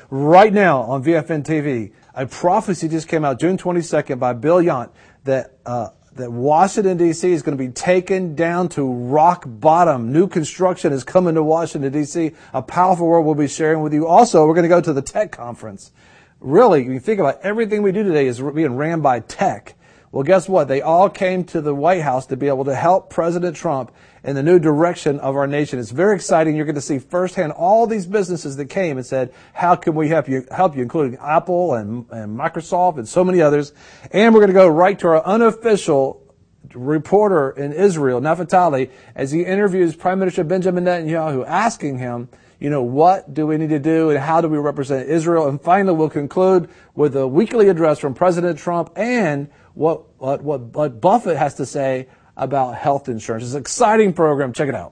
right now on VFN TV. A prophecy just came out June 22nd by Bill Yount that Washington, D.C. is going to be taken down to rock bottom. New construction is coming to Washington, D.C. A powerful word we'll be sharing with you. Also, we're going to go to the tech conference. Really, when you think about it, everything we do today is being ran by tech. Well, guess what? They all came to the White House to be able to help President Trump in the new direction of our nation. It's very exciting. You're going to see firsthand all these businesses that came and said, how can we help you, including Apple and Microsoft and so many others. And we're going to go right to our unofficial reporter in Israel, Naftali, as he interviews Prime Minister Benjamin Netanyahu, asking him, what do we need to do and how do we represent Israel? And finally, we'll conclude with a weekly address from President Trump and what Buffett has to say about health insurance. It's an exciting program. Check it out.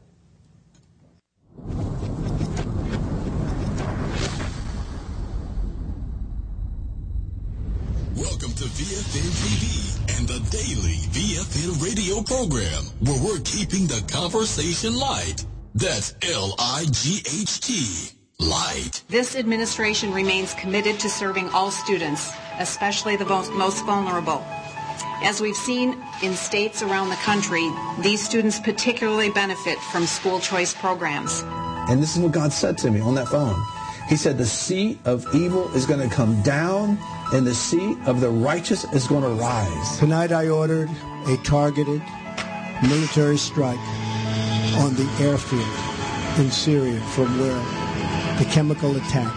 Welcome to VFN TV and the daily VFN radio program, where we're keeping the conversation light. That's L-I-G-H-T, light. This administration remains committed to serving all students, especially the most vulnerable. As we've seen in states around the country, these students particularly benefit from school choice programs. And this is what God said to me on that phone. He said, the seed of evil is going to come down and the seed of the righteous is going to rise. Tonight I ordered a targeted military strike on the airfield in Syria from where the chemical attack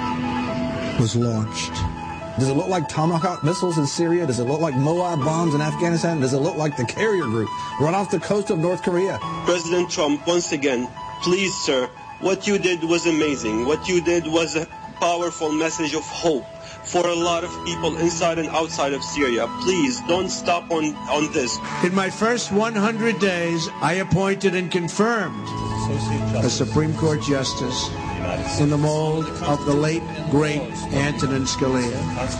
was launched. Does it look like Tomahawk missiles in Syria? Does it look like Moab bombs in Afghanistan? Does it look like the carrier group right off the coast of North Korea? President Trump, once again, please, sir, what you did was amazing. What you did was a powerful message of hope for a lot of people inside and outside of Syria. Please don't stop on this. In my first 100 days, I appointed and confirmed a Supreme Court justice in the mold of the late, great Antonin Scalia.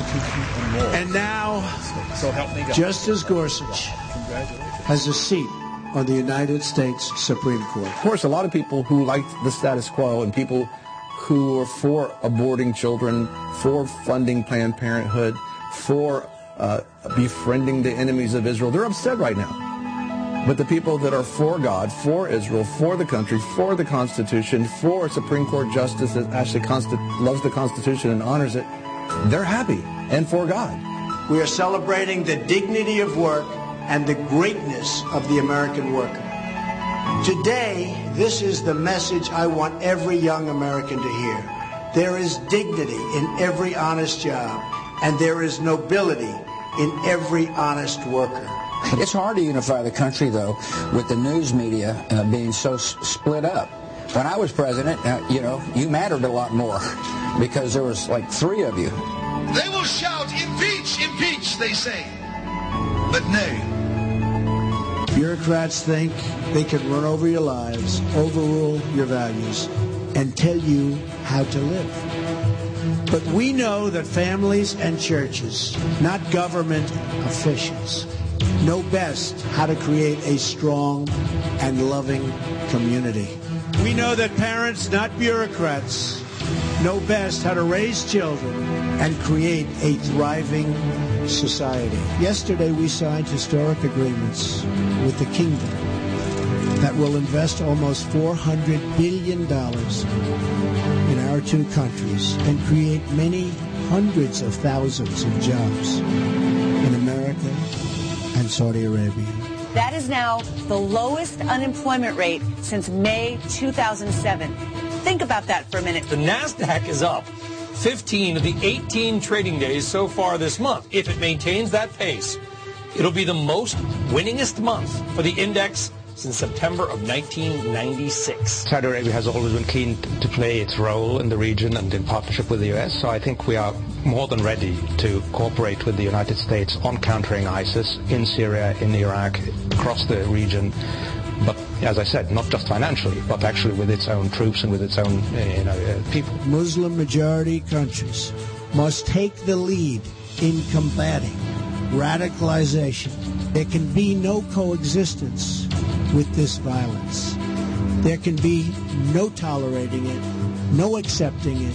And now, Justice Gorsuch has a seat on the United States Supreme Court. Of course, a lot of people who like the status quo and people who are for aborting children, for funding Planned Parenthood, for befriending the enemies of Israel, they're upset right now. But the people that are for God, for Israel, for the country, for the Constitution, for a Supreme Court justice that actually loves the Constitution and honors it, they're happy and for God. We are celebrating the dignity of work and the greatness of the American worker. Today, this is the message I want every young American to hear. There is dignity in every honest job, and there is nobility in every honest worker. It's hard to unify the country, though, with the news media being so split up. When I was president, you mattered a lot more because there was like 3 of you. They will shout, impeach, impeach, they say. But nay. Bureaucrats think they can run over your lives, overrule your values, and tell you how to live. But we know that families and churches, not government officials, know best how to create a strong and loving community. We know that parents, not bureaucrats, know best how to raise children and create a thriving society. Yesterday we signed historic agreements with the Kingdom that will invest almost $400 billion in our 2 countries and create many hundreds of thousands of jobs in America and Saudi Arabia. That is now the lowest unemployment rate since May 2007. Think about that for a minute. The NASDAQ is up 15 of the 18 trading days so far this month. If it maintains that pace, it'll be the most winningest month for the index since September of 1996. Saudi Arabia has always been keen to play its role in the region and in partnership with the U.S., so I think we are more than ready to cooperate with the United States on countering ISIS in Syria, in Iraq, across the region. But as I said, not just financially, but actually with its own troops and with its own people. Muslim-majority countries must take the lead in combating radicalization. There can be no coexistence with this violence. There can be no tolerating it, no accepting it,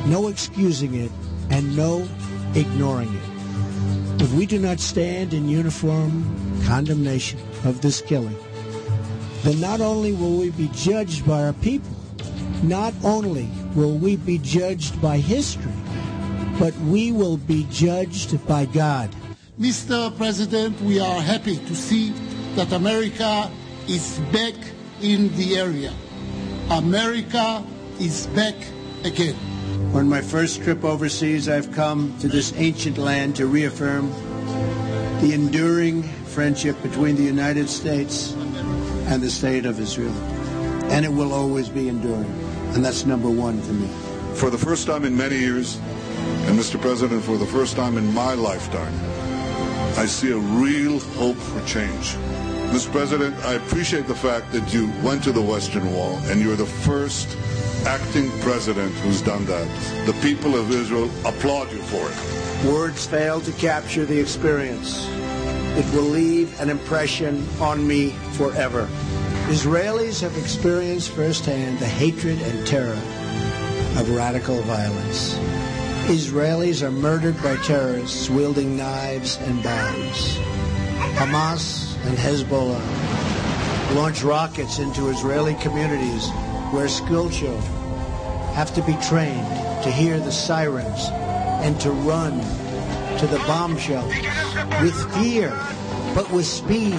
no excusing it, and no ignoring it. If we do not stand in uniform condemnation of this killing, then not only will we be judged by our people, not only will we be judged by history, but we will be judged by God. Mr. President, we are happy to see that America is back in the area. America is back again. On my first trip overseas, I've come to this ancient land to reaffirm the enduring friendship between the United States and the State of Israel. And it will always be enduring. And that's number one for me. For the first time in many years, and Mr. President, for the first time in my lifetime, I see a real hope for change. Mr. President, I appreciate the fact that you went to the Western Wall and you're the first acting president who's done that. The people of Israel applaud you for it. Words fail to capture the experience. It will leave an impression on me forever. Israelis have experienced firsthand the hatred and terror of radical violence. Israelis are murdered by terrorists wielding knives and bombs. Hamas and Hezbollah launch rockets into Israeli communities where school children have to be trained to hear the sirens and to run to the bomb shelters with fear, but with speed.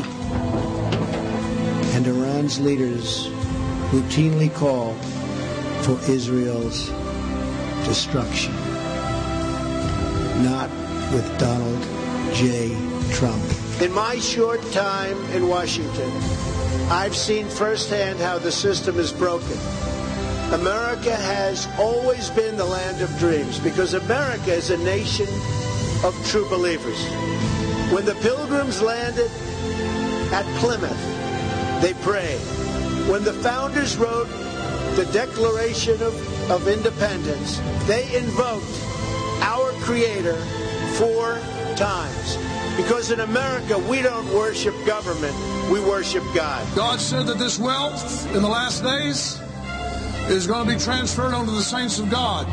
And Iran's leaders routinely call for Israel's destruction. Not with Donald J. Trump. In my short time in Washington, I've seen firsthand how the system is broken. America has always been the land of dreams because America is a nation of true believers. When the Pilgrims landed at Plymouth, they prayed. When the founders wrote the Declaration of Independence, they invoked our Creator 4 times. Because in America, we don't worship government, we worship God. God said that this wealth in the last days is going to be transferred onto the saints of God.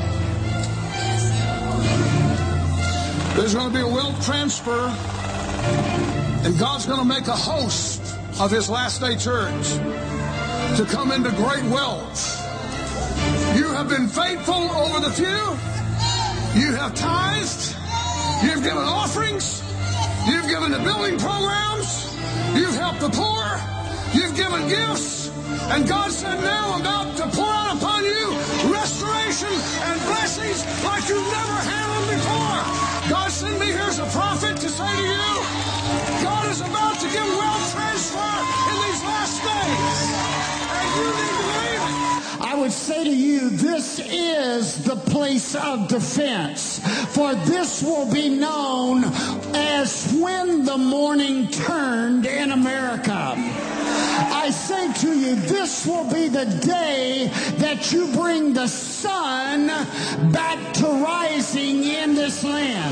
There's going to be a wealth transfer, and God's going to make a host of His last day church to come into great wealth. You have been faithful over the few. You have tithed. You've given offerings. You've given to building programs. You've helped the poor. You've given gifts. And God said, now I'm about to pour out upon you restoration and blessings like you've never had them before. God sent me here as a prophet to say to you, God is about to give wealth transfer in these last days. And you need to believe it. I would say to you, this is the place of defense, for this will be known as when the morning turned in America. I say to you, this will be the day that you bring the sun back to rising in this land.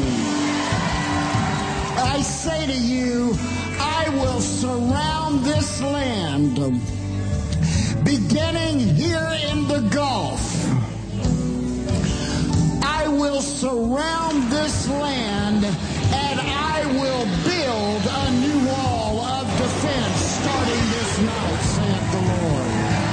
I say to you, I will surround this land, beginning here in the Gulf. I will surround this land, and I will build a new wall of defense starting this night, saith the Lord.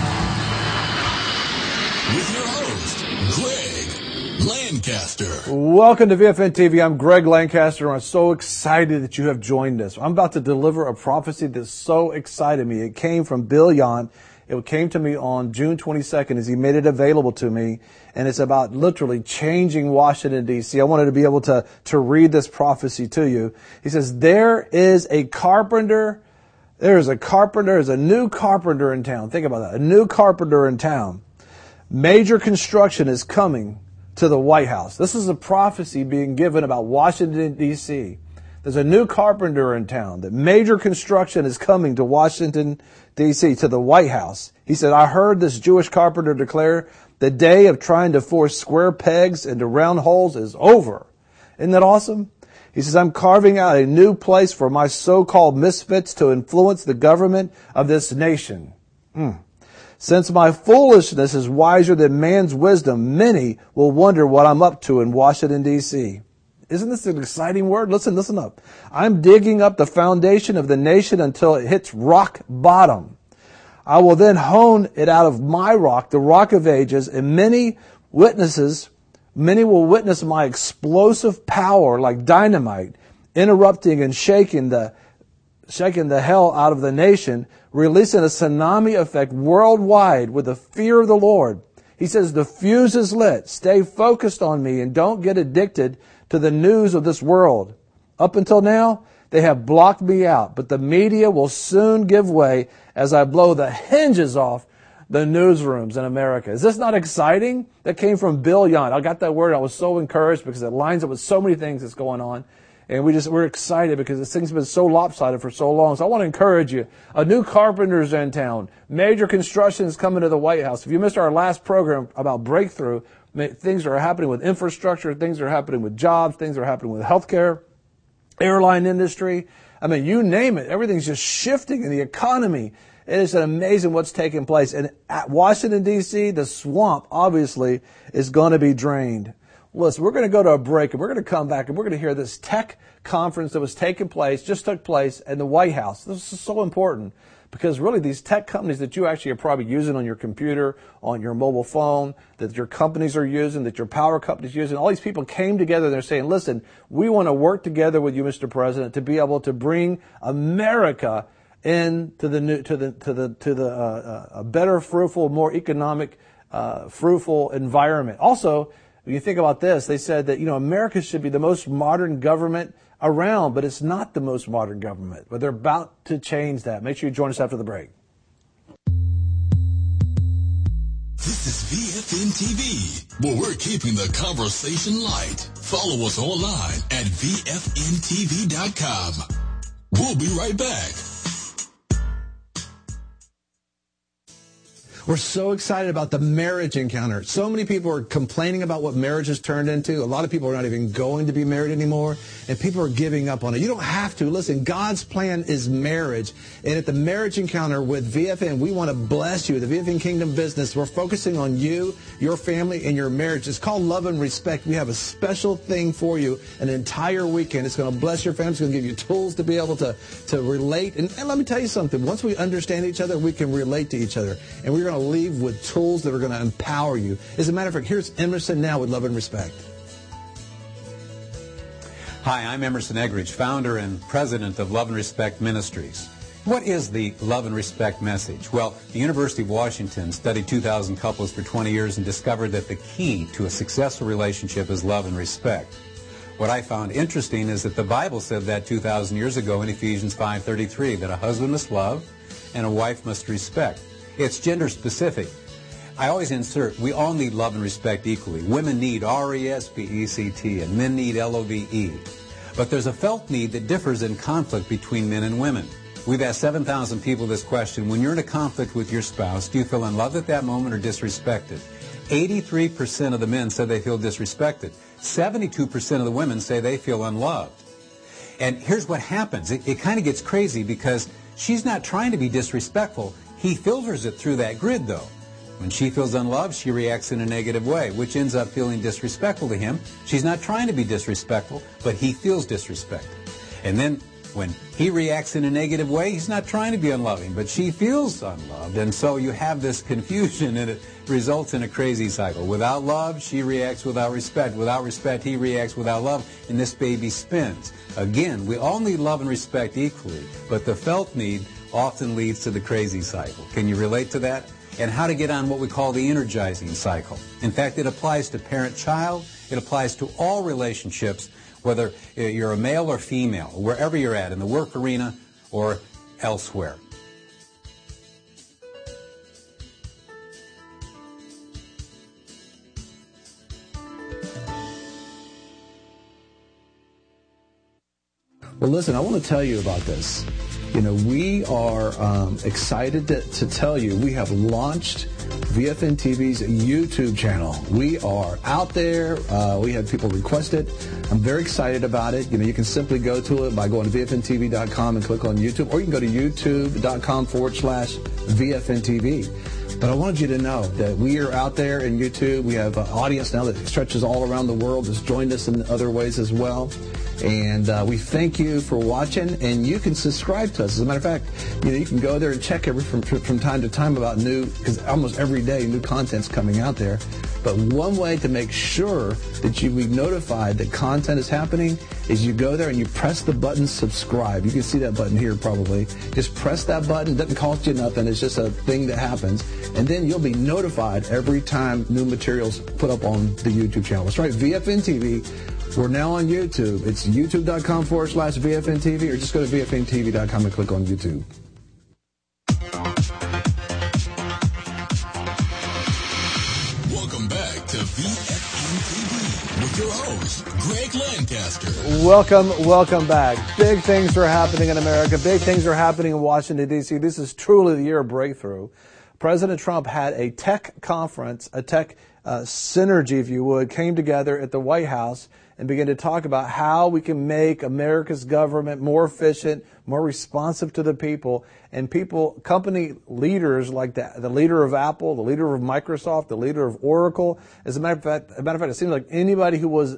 With your host, Greg Lancaster. Welcome to VFN TV. I'm Greg Lancaster, and I'm so excited that you have joined us. I'm about to deliver a prophecy that so excited me. It came from Bill Yount. It came to me on June 22nd as he made it available to me, and it's about literally changing Washington, D.C. I wanted to be able to read this prophecy to you. He says, there's a new carpenter in town. Think about that. A new carpenter in town. Major construction is coming to the White House. This is a prophecy being given about Washington, D.C. There's a new carpenter in town. That major construction is coming to Washington, D.C., to the White House. He said, I heard this Jewish carpenter declare the day of trying to force square pegs into round holes is over. Isn't that awesome? He says, I'm carving out a new place for my so-called misfits to influence the government of this nation. Since my foolishness is wiser than man's wisdom, many will wonder what I'm up to in Washington, D.C. Isn't this an exciting word? Listen up. I'm digging up the foundation of the nation until it hits rock bottom. I will then hone it out of my rock, the rock of ages, and many will witness my explosive power like dynamite, interrupting and shaking the hell out of the nation, releasing a tsunami effect worldwide with the fear of the Lord. He says, the fuse is lit. Stay focused on me and don't get addicted to the news of this world. Up until now, they have blocked me out, but the media will soon give way as I blow the hinges off the newsrooms in America. Is this not exciting? That came from Bill Yount. I got that word. I was so encouraged because it lines up with so many things that's going on. And we're excited because this thing's been so lopsided for so long. So I want to encourage you. A new carpenter's in town. Major construction is coming to the White House. If you missed our last program about breakthrough, things are happening with infrastructure, things are happening with jobs, things are happening with healthcare, airline industry. I mean, you name it. Everything's just shifting in the economy. It is amazing what's taking place. And at Washington, D.C., the swamp, obviously, is going to be drained. Listen, we're going to go to a break, and we're going to come back, and we're going to hear this tech conference that was taking place, just took place in the White House. This is so important because really these tech companies that you actually are probably using on your computer, on your mobile phone, that your companies are using, that your power companies are using, all these people came together and they're saying, listen, we want to work together with you, Mr. President, to be able to bring America into a better, fruitful, more economic, fruitful environment. Also, when you think about this, they said that, America should be the most modern government around, but it's not the most modern government. But they're about to change that. Make sure you join us after the break. This is VFN TV, where we're keeping the conversation light. Follow us online at VFNTV.com. We'll be right back. We're so excited about the marriage encounter. So many people are complaining about what marriage has turned into. A lot of people are not even going to be married anymore, and people are giving up on it. You don't have to. Listen, God's plan is marriage. And at the marriage encounter with VFN, we want to bless you. The VFN Kingdom Business, we're focusing on you, your family, and your marriage. It's called Love and Respect. We have a special thing for you an entire weekend. It's going to bless your family. It's going to give you tools to be able to relate. And let me tell you something. Once we understand each other, we can relate to each other. And we're going to leave with tools that are going to empower you. As a matter of fact, here's Emerson now with Love and Respect. Hi, I'm Emerson Eggridge, founder and president of Love and Respect Ministries. What is the Love and Respect message? Well, the University of Washington studied 2,000 couples for 20 years and discovered that the key to a successful relationship is love and respect. What I found interesting is that the Bible said that 2,000 years ago in Ephesians 5:33, that a husband must love and a wife must respect. It's gender specific. I always insert, we all need love and respect equally. Women need R-E-S-P-E-C-T and men need L-O-V-E. But there's a felt need that differs in conflict between men and women. We've asked 7,000 people this question. When you're in a conflict with your spouse, do you feel in love at that moment or disrespected? 83% of the men said they feel disrespected. 72% of the women say they feel unloved. And here's what happens. It kind of gets crazy because she's not trying to be disrespectful. He filters it through that grid, though. When she feels unloved, she reacts in a negative way, which ends up feeling disrespectful to him. She's not trying to be disrespectful, but he feels disrespected. And then when he reacts in a negative way, he's not trying to be unloving, but she feels unloved. And so you have this confusion, and it results in a crazy cycle. Without love, she reacts without respect. Without respect, he reacts without love, and this baby spins. Again, we all need love and respect equally, but the felt need often leads to the crazy cycle. Can you relate to that? And how to get on what we call the energizing cycle. In fact, it applies to parent-child. It applies to all relationships, whether you're a male or female, wherever you're at, in the work arena or elsewhere. Well, listen, I want to tell you about this. We are excited to tell you we have launched VFN TV's YouTube channel. We are out there. We had people request it. I'm very excited about it. You can simply go to it by going to VFNTV.com and click on YouTube, or you can go to youtube.com/VFN TV. But I wanted you to know that we are out there in YouTube. We have an audience now that stretches all around the world, has joined us in other ways as well. And we thank you for watching, and you can subscribe to us. As a matter of fact, you can go there and check from time to time about new, because almost every day new content's coming out there. But one way to make sure that you be notified that content is happening is you go there and you press the button subscribe. You can see that button here probably. Just press that button. It doesn't cost you nothing. It's just a thing that happens. And then you'll be notified every time new materials put up on the YouTube channel. That's right, VFN TV. We're now on YouTube. It's youtube.com/VFN TV, or just go to VFNTV.com and click on YouTube. Welcome back to VFN TV with your host, Greg Lancaster. Welcome back. Big things are happening in America. Big things are happening in Washington, D.C. This is truly the year of breakthrough. President Trump had a tech conference, a tech synergy, if you would, came together at the White House and began to talk about how we can make America's government more efficient, more responsive to the people. And company leaders like that, the leader of Apple, the leader of Microsoft, the leader of Oracle. As a matter of fact, it seems like everybody who was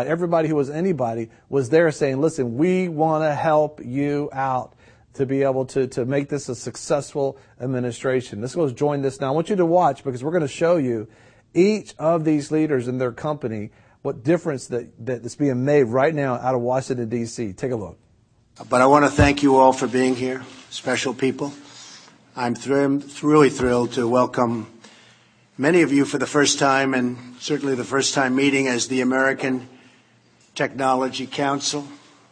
anybody was there saying, listen, we want to help you out to be able to make this a successful administration. Let's go join this now. I want you to watch, because we're going to show you each of these leaders in their company, what difference that's being made right now out of Washington, D.C. Take a look. But I want to thank you all for being here, special people. I'm really thrilled to welcome many of you for the first time, and certainly the first time meeting as the American Technology Council.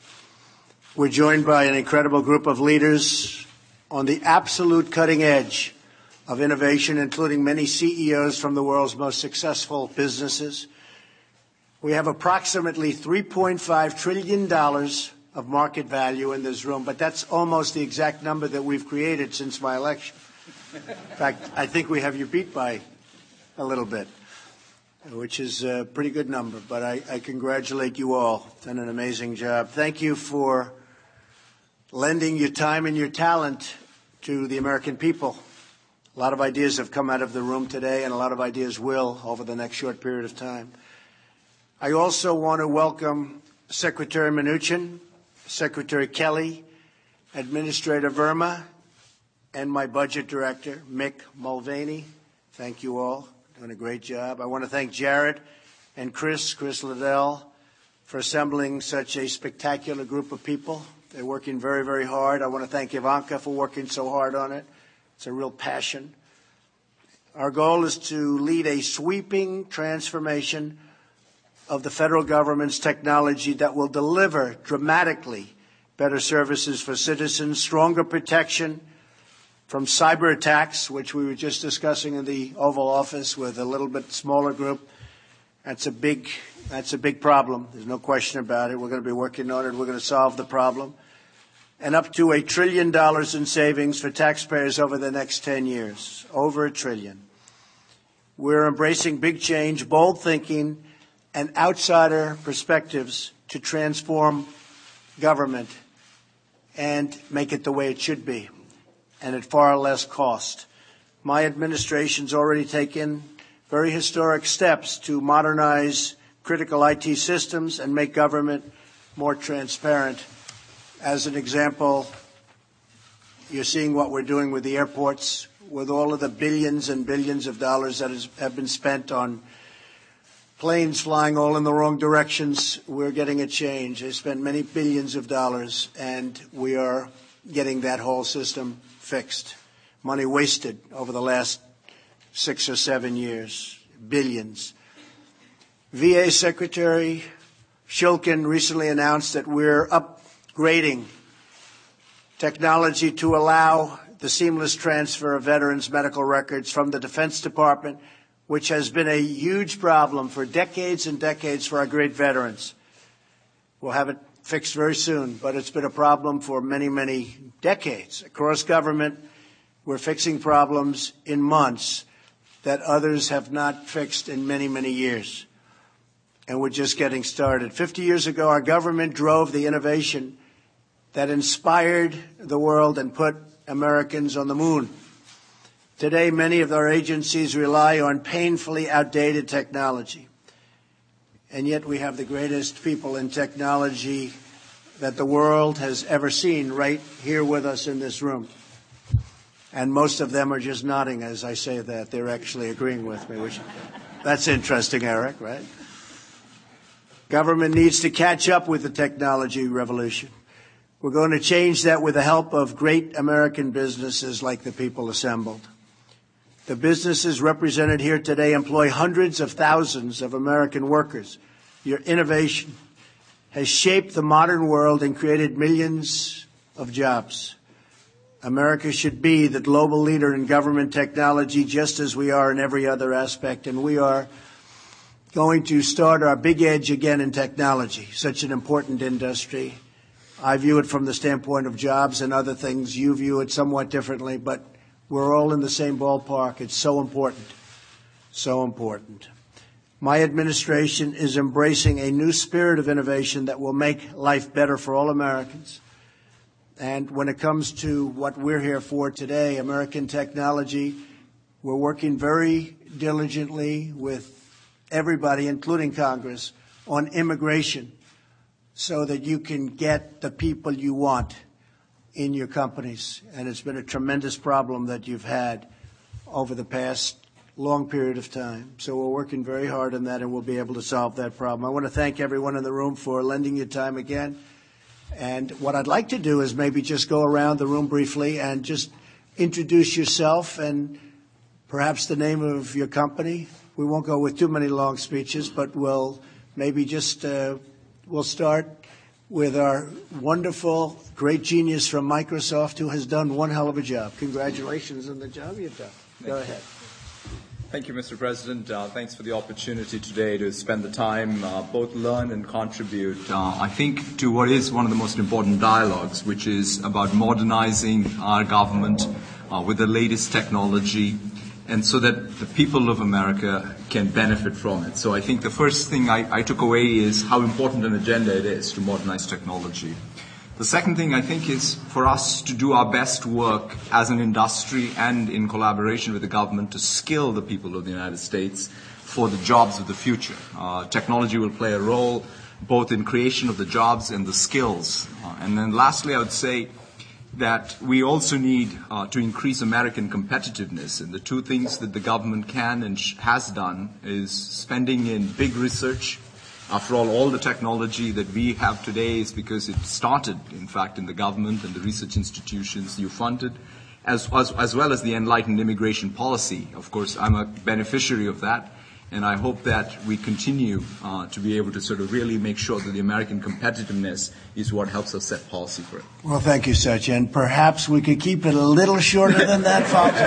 We're joined by an incredible group of leaders on the absolute cutting edge of innovation, including many CEOs from the world's most successful businesses. We have approximately $3.5 trillion of market value in this room, but that's almost the exact number that we've created since my election. In fact, I think we have you beat by a little bit, which is a pretty good number, but I congratulate you all. Done an amazing job. Thank you for lending your time and your talent to the American people. A lot of ideas have come out of the room today, and a lot of ideas will over the next short period of time. I also want to welcome Secretary Mnuchin, Secretary Kelly, Administrator Verma, and my Budget Director, Mick Mulvaney. Thank you all. Doing a great job. I want to thank Jared and Chris Liddell, for assembling such a spectacular group of people. They're working very, very hard. I want to thank Ivanka for working so hard on it. It's a real passion. Our goal is to lead a sweeping transformation of the federal government's technology that will deliver dramatically better services for citizens, stronger protection from cyber attacks, which we were just discussing in the Oval Office with a little bit smaller group. That's a big problem. There's no question about it. We're going to be working on it. We're going to solve the problem. And up to $1 trillion in savings for taxpayers over the next 10 years. Over $1 trillion. We're embracing big change, bold thinking, and outsider perspectives to transform government and make it the way it should be, and at far less cost. My administration's already taken very historic steps to modernize critical IT systems and make government more transparent. As an example, you're seeing what we're doing with the airports, with all of the billions and billions of dollars that have been spent on planes flying all in the wrong directions. We're getting a change. They spent many billions of dollars, and we are getting that whole system fixed. Money wasted over the last 6 or 7 years, billions. VA Secretary Shulkin recently announced that we're upgrading technology to allow the seamless transfer of veterans' medical records from the Defense Department, which has been a huge problem for decades and decades for our great veterans. We'll have it fixed very soon, but it's been a problem for many, many decades. Across government, we're fixing problems in months that others have not fixed in many, many years. And we're just getting started. 50 years ago, our government drove the innovation that inspired the world and put Americans on the moon. Today, many of our agencies rely on painfully outdated technology. And yet we have the greatest people in technology that the world has ever seen right here with us in this room. And most of them are just nodding as I say that. They're actually agreeing with me, that's interesting, Eric, right? Government needs to catch up with the technology revolution. We're going to change that with the help of great American businesses like the People Assembled. The businesses represented here today employ hundreds of thousands of American workers. Your innovation has shaped the modern world and created millions of jobs. America should be the global leader in government technology just as we are in every other aspect, and we are going to start our big edge again in technology, such an important industry. I view it from the standpoint of jobs and other things. You view it somewhat differently, but we're all in the same ballpark. It's so important, so important. My administration is embracing a new spirit of innovation that will make life better for all Americans. And when it comes to what we're here for today, American technology, we're working very diligently with everybody, including Congress, on immigration so that you can get the people you want in your companies. And it's been a tremendous problem that you've had over the past long period of time. So we're working very hard on that, and we'll be able to solve that problem. I want to thank everyone in the room for lending your time again. And what I'd like to do is maybe just go around the room briefly and just introduce yourself and perhaps the name of your company. We won't go with too many long speeches, but we'll maybe just we'll start with our wonderful, great genius from Microsoft who has done one hell of a job. Congratulations on the job you've done. Go ahead. Thank you, Mr. President. Thanks for the opportunity today to spend the time, both learn and contribute, I think, to what is one of the most important dialogues, which is about modernizing our government with the latest technology, and so that the people of America can benefit from it. So I think the first thing I took away is how important an agenda it is to modernize technology. The second thing, I think, is for us to do our best work as an industry and in collaboration with the government to skill the people of the United States for the jobs of the future. Technology will play a role both in creation of the jobs and the skills. And then lastly, I would say that we also need to increase American competitiveness. And the two things that the government can and has done is spending in big research. After all the technology that we have today is because it started, in fact, in the government and the research institutions you funded, as well as the enlightened immigration policy. Of course, I'm a beneficiary of that, and I hope that we continue to be able to sort of really make sure that the American competitiveness is what helps us set policy for it. Well, thank you, Satya. And perhaps we could keep it a little shorter than that, folks.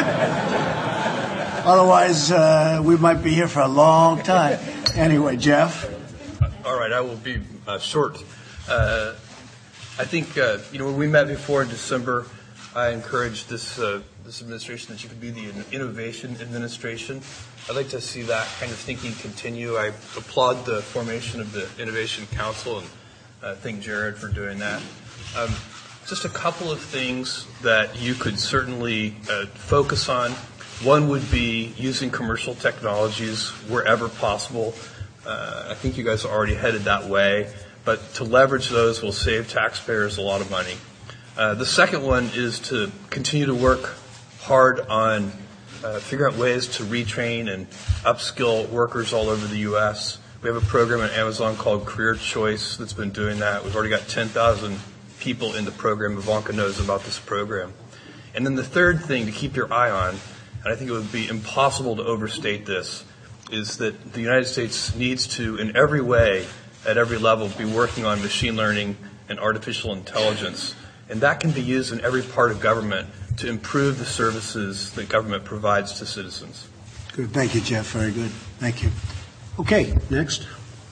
Otherwise, we might be here for a long time. Anyway, Jeff. All right, I will be short. I think, when we met before in December, I encouraged this administration that you could be the innovation administration. I'd like to see that kind of thinking continue. I applaud the formation of the Innovation Council, and thank Jared for doing that. Just a couple of things that you could certainly focus on. One would be using commercial technologies wherever possible. I think you guys are already headed that way, but to leverage those will save taxpayers a lot of money. The second one is to continue to work hard on figuring out ways to retrain and upskill workers all over the U.S. We have a program at Amazon called Career Choice that's been doing that. We've already got 10,000 people in the program. Ivanka knows about this program. And then the third thing to keep your eye on, and I think it would be impossible to overstate this, is that the United States needs to, in every way, at every level, be working on machine learning and artificial intelligence. And that can be used in every part of government to improve the services that government provides to citizens. Good. Thank you, Jeff. Very good. Thank you. Okay, next.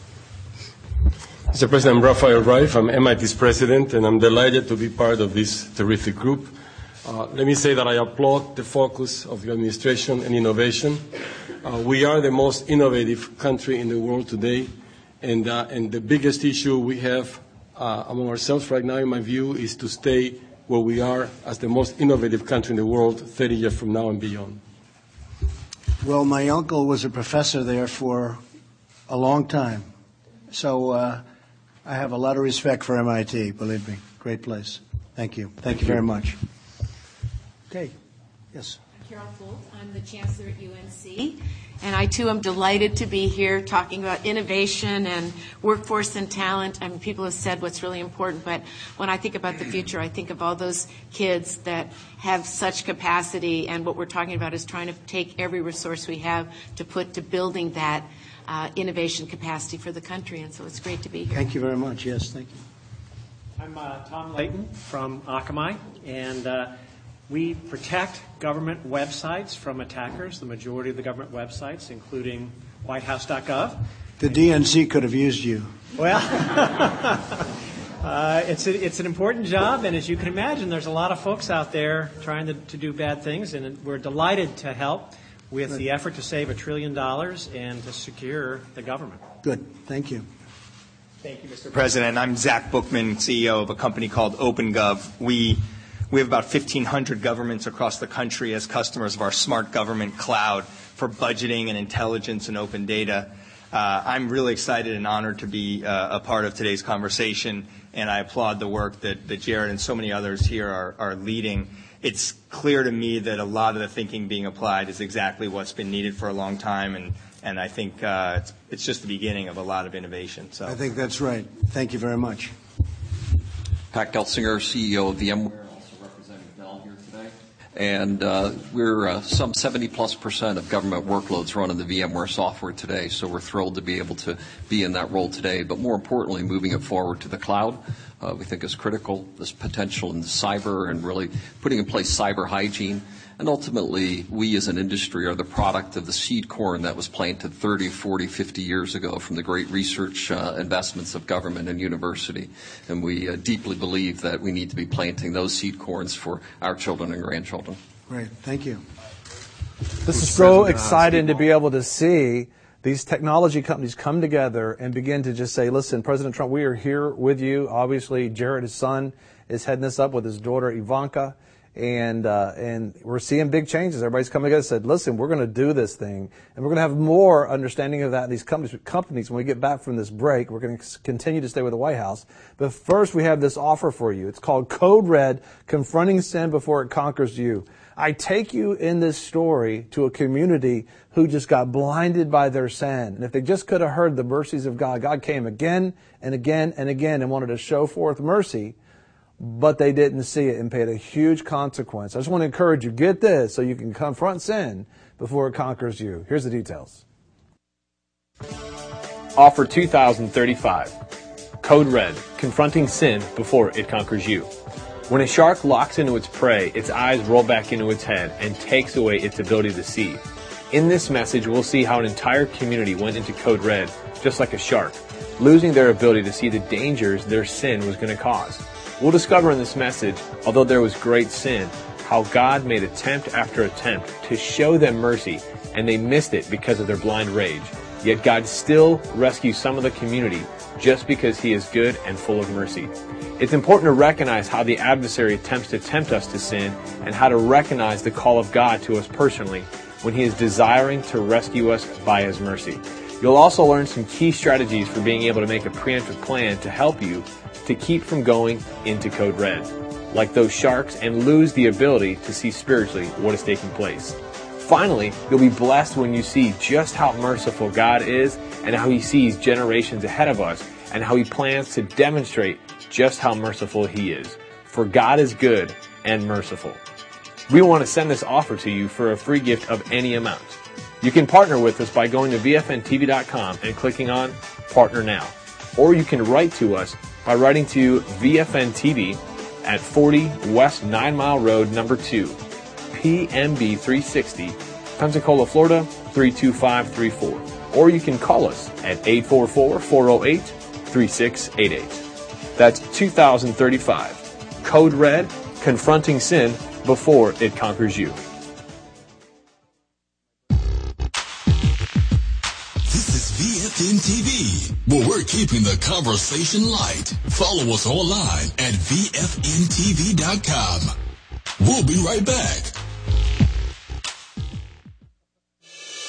Mr. President, I'm Rafael Reif. I'm MIT's president, and I'm delighted to be part of this terrific group. Let me say that I applaud the focus of your administration and innovation. We are the most innovative country in the world today, and the biggest issue we have among ourselves right now, in my view, is to stay where we are as the most innovative country in the world 30 years from now and beyond. Well, my uncle was a professor there for a long time. So I have a lot of respect for MIT, believe me. Great place. Thank you. Thank you very much. Okay. Yes. Carol Folt. I'm the chancellor at UNC. And I, too, am delighted to be here talking about innovation and workforce and talent. I mean, people have said what's really important, but when I think about the future, I think of all those kids that have such capacity, and what we're talking about is trying to take every resource we have to put to building that innovation capacity for the country, and so it's great to be here. Thank you very much. Yes, thank you. I'm Tom Layton from Akamai, and we protect government websites from attackers, the majority of the government websites, including whitehouse.gov. The DNC could have used you. Well, it's an important job, and as you can imagine, there's a lot of folks out there trying to do bad things, and we're delighted to help with the effort to save $1 trillion and to secure the government. Good. Thank you. Thank you, Mr. President. I'm Zach Bookman, CEO of a company called OpenGov. We have about 1,500 governments across the country as customers of our Smart Government Cloud for budgeting and intelligence and open data. I'm really excited and honored to be a part of today's conversation, and I applaud the work that Jared and so many others here are leading. It's clear to me that a lot of the thinking being applied is exactly what's been needed for a long time, and I think it's just the beginning of a lot of innovation. So I think that's right. Thank you very much. Pat Gelsinger, CEO of VMware. And we're some 70+% of government workloads run in the VMware software today, so we're thrilled to be able to be in that role today. But more importantly, moving it forward to the cloud, we think is critical. This potential in the cyber and really putting in place cyber hygiene. And ultimately, we as an industry are the product of the seed corn that was planted 30, 40, 50 years ago from the great research investments of government and university. And we deeply believe that we need to be planting those seed corns for our children and grandchildren. Great. Thank you. This is so exciting to be able to see these technology companies come together and begin to just say, listen, President Trump, we are here with you. Obviously, Jared, his son, is heading this up with his daughter, Ivanka. And we're seeing big changes. Everybody's coming together and said, listen, we're going to do this thing. And we're going to have more understanding of that in these companies when we get back from this break. We're going to continue to stay with the White House. But first, we have this offer for you. It's called Code Red, Confronting Sin Before It Conquers You. I take you in this story to a community who just got blinded by their sin. And if they just could have heard the mercies of God, God came again and again and again and wanted to show forth mercy. But they didn't see it and paid a huge consequence. I just want to encourage you, get this so you can confront sin before it conquers you. Here's the details. Offer 2035. Code Red, Confronting Sin Before It Conquers You. When a shark locks into its prey, its eyes roll back into its head and takes away its ability to see. In this message, we'll see how an entire community went into Code Red, just like a shark, losing their ability to see the dangers their sin was going to cause. We'll discover in this message, although there was great sin, how God made attempt after attempt to show them mercy, and they missed it because of their blind rage. Yet God still rescues some of the community just because He is good and full of mercy. It's important to recognize how the adversary attempts to tempt us to sin and how to recognize the call of God to us personally when He is desiring to rescue us by His mercy. You'll also learn some key strategies for being able to make a preemptive plan to help you to keep from going into Code Red, like those sharks, and lose the ability to see spiritually what is taking place. Finally, you'll be blessed when you see just how merciful God is and how He sees generations ahead of us and how He plans to demonstrate just how merciful He is. For God is good and merciful. We want to send this offer to you for a free gift of any amount. You can partner with us by going to VFNTV.com and clicking on Partner Now. Or you can write to us by writing to VFN TV at 40 West 9 Mile Road, number 2, PMB 360, Pensacola, Florida 32534. Or you can call us at 844-408-3688. That's 2035. Code Red, Confronting Sin Before It Conquers You. VFN TV, where we're keeping the conversation light. Follow us online at VFNTV.com. We'll be right back.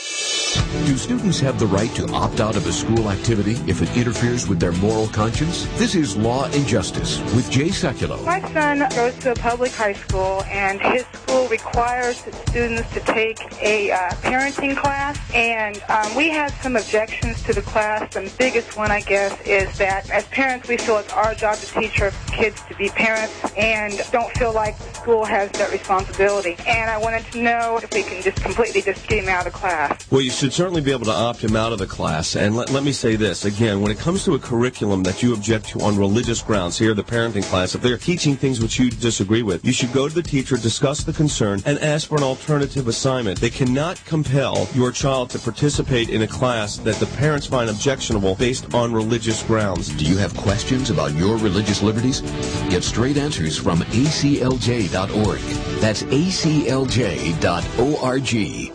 Do students have the right to opt out of a school activity if it interferes with their moral conscience? This is Law and Justice with Jay Sekulow. My son goes to a public high school, and his school requires students to take a parenting class, and we had some objections to the class. The biggest one, I guess, is that as parents, we feel it's our job to teach our kids to be parents and don't feel like the school has that responsibility. And I wanted to know if we can just completely just get him out of the class. Well, you should certainly be able to opt him out of the class. And let me say this, again, when it comes to a curriculum that you object to on religious grounds, here, the parenting class, if they're teaching things which you disagree with, you should go to the teacher, discuss the concern, and ask for an alternative assignment. They cannot compel your child to participate in a class that the parents find objectionable based on religious grounds. Do you have questions about your religious liberties? Get straight answers from aclj.org. That's aclj.org.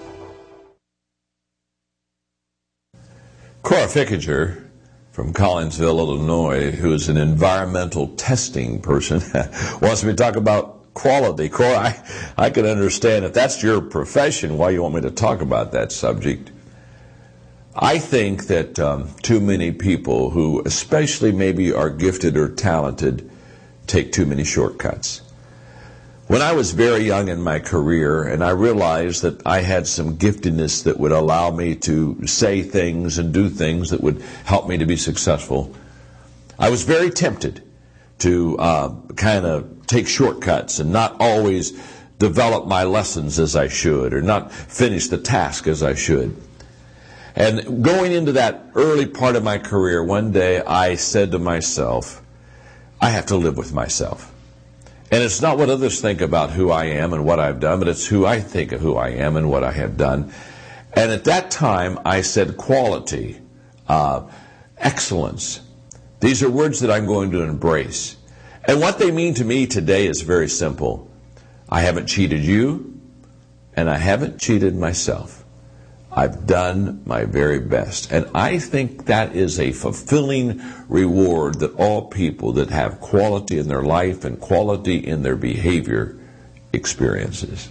Cora Fickinger from Collinsville, Illinois, who is an environmental testing person, wants me to talk about quality. Cora, I can understand if that's your profession, why you want me to talk about that subject. I think that too many people who especially maybe are gifted or talented take too many shortcuts. When I was very young in my career and I realized that I had some giftedness that would allow me to say things and do things that would help me to be successful, I was very tempted to kind of take shortcuts and not always develop my lessons as I should or not finish the task as I should. And going into that early part of my career, one day I said to myself, I have to live with myself. And it's not what others think about who I am and what I've done, but it's who I think of who I am and what I have done. And at that time, I said quality, excellence. These are words that I'm going to embrace. And what they mean to me today is very simple. I haven't cheated you, and I haven't cheated myself. I've done my very best. And I think that is a fulfilling reward that all people that have quality in their life and quality in their behavior experiences.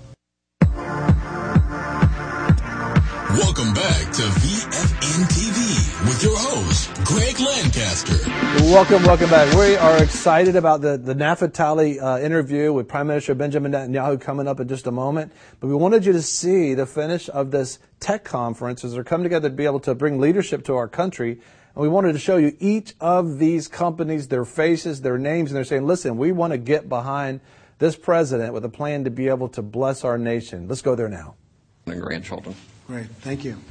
Welcome back to VFN TV with your host, Greg Lancaster. Welcome back. We are excited about the Naftali interview with Prime Minister Benjamin Netanyahu coming up in just a moment. But we wanted you to see the finish of this tech conference as they're coming together to be able to bring leadership to our country. And we wanted to show you each of these companies, their faces, their names, and they're saying, listen, we want to get behind this president with a plan to be able to bless our nation. Let's go there now. And grandchildren. Great. Thank you.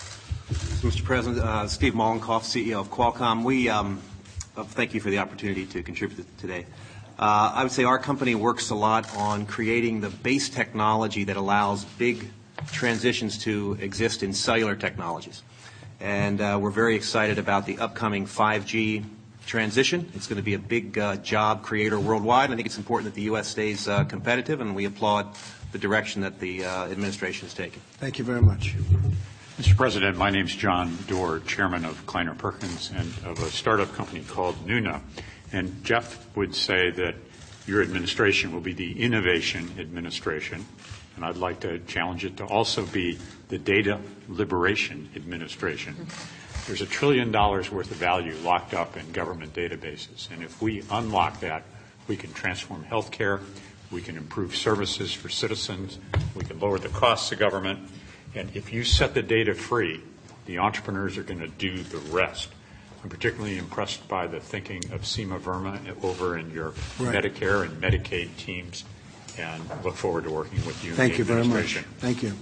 Mr. President, Steve Mollenkopf, CEO of Qualcomm. We thank you for the opportunity to contribute today. I would say our company works a lot on creating the base technology that allows big transitions to exist in cellular technologies. And we're very excited about the upcoming 5G transition. It's going to be a big job creator worldwide. I think it's important that the U.S. stays competitive, and we applaud the direction that the administration is taking. Thank you very much. Mr. President, my name is John Doerr, chairman of Kleiner Perkins and of a startup company called Nuna. And Jeff would say that your administration will be the innovation administration. And I'd like to challenge it to also be the data liberation administration. There's $1 trillion worth of value locked up in government databases. And if we unlock that, we can transform healthcare. We can improve services for citizens. We can lower the costs of government. And if you set the data free, the entrepreneurs are going to do the rest. I'm particularly impressed by the thinking of Seema Verma over in your Medicare and Medicaid teams, and look forward to working with you. Thank you very much. Thank you.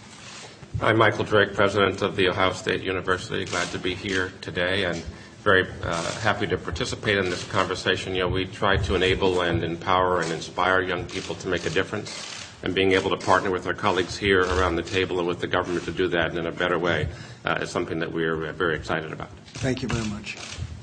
I'm Michael Drake, president of The Ohio State University. Glad to be here today and very happy to participate in this conversation. You know, we try to enable and empower and inspire young people to make a difference, and being able to partner with our colleagues here around the table and with the government to do that in a better way is something that we're very excited about. Thank you very much.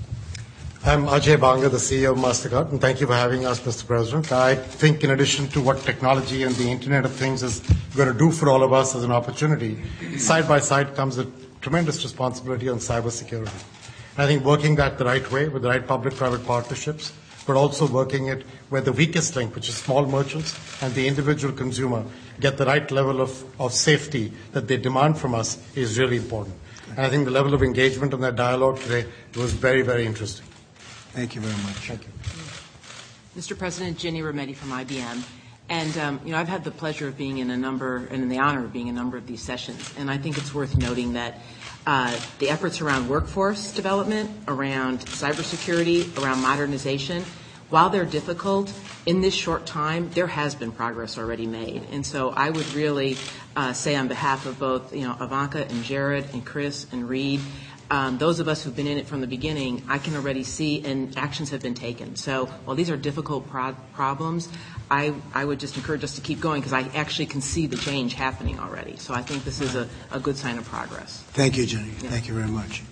I'm Ajay Banga, the CEO of MasterCard, and thank you for having us, Mr. President. I think in addition to what technology and the Internet of Things is going to do for all of us as an opportunity, side by side comes a tremendous responsibility on cybersecurity. I think working that the right way with the right public-private partnerships but also working it where the weakest link, which is small merchants and the individual consumer, get the right level of safety that they demand from us is really important. And I think the level of engagement in that dialogue today was very, very interesting. Thank you very much. Thank you. Mr. President, Ginny Rometty from IBM. And, I've had the pleasure of being in a number, and the honor of being in a number of these sessions. And I think it's worth noting that the efforts around workforce development, around cybersecurity, around modernization, while they're difficult, in this short time, there has been progress already made. And so I would really say on behalf of both, Ivanka and Jared and Chris and Reed, those of us who've been in it from the beginning, I can already see, and actions have been taken. So while these are difficult problems, I would just encourage us to keep going because I actually can see the change happening already. So I think this is a good sign of progress. Thank you, Jenny. Yeah. Thank you very much.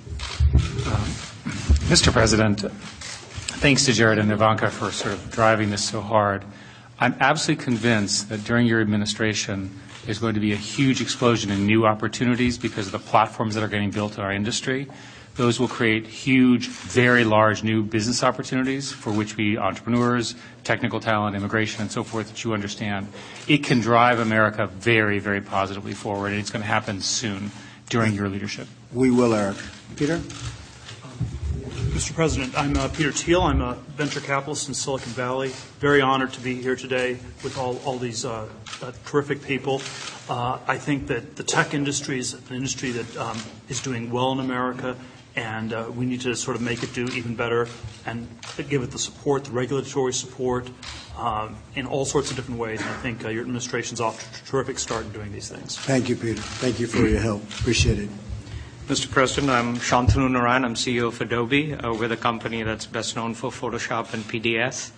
Mr. President, thanks to Jared and Ivanka for sort of driving this so hard. I'm absolutely convinced that during your administration, there's going to be a huge explosion in new opportunities because of the platforms that are getting built in our industry. Those will create huge, very large new business opportunities for which we entrepreneurs, technical talent, immigration, and so forth that you understand. It can drive America very, very positively forward, and it's going to happen soon during your leadership. We will, Eric. Peter? Mr. President, I'm Peter Thiel. I'm a venture capitalist in Silicon Valley. Very honored to be here today with all these terrific people. I think that the tech industry is an industry that is doing well in America, and we need to sort of make it do even better and give it the support, the regulatory support, in all sorts of different ways. And I think your administration's off to a terrific start in doing these things. Thank you, Peter. Thank you for your help. Appreciate it. Mr. President, I'm Shantanu Narayan. I'm CEO of Adobe. We're the company that's best known for Photoshop and PDS.